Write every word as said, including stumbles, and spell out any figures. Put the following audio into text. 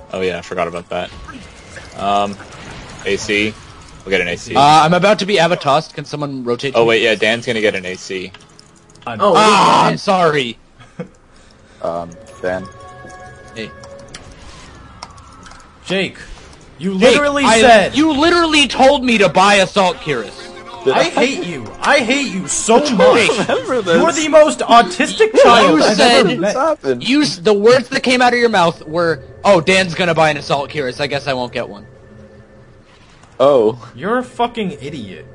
Oh yeah, I forgot about that. Um, A C. We'll get an A C. Uh, I'm about to be Avatossed. Can someone rotate? Oh me? wait, yeah, Dan's gonna get an A C. I'm Oh, Ah, I'm sorry. Um, Dan. Hey, Jake, you Jake, literally I- said you literally told me to buy Assault Cuirass. I hate you. I hate you so much. Remember this? You're the most autistic child You I've said- ever met. happened? You, s- the words that came out of your mouth were, "Oh, Dan's gonna buy an Assault Cuirass. I guess I won't get one." Oh. You're a fucking idiot.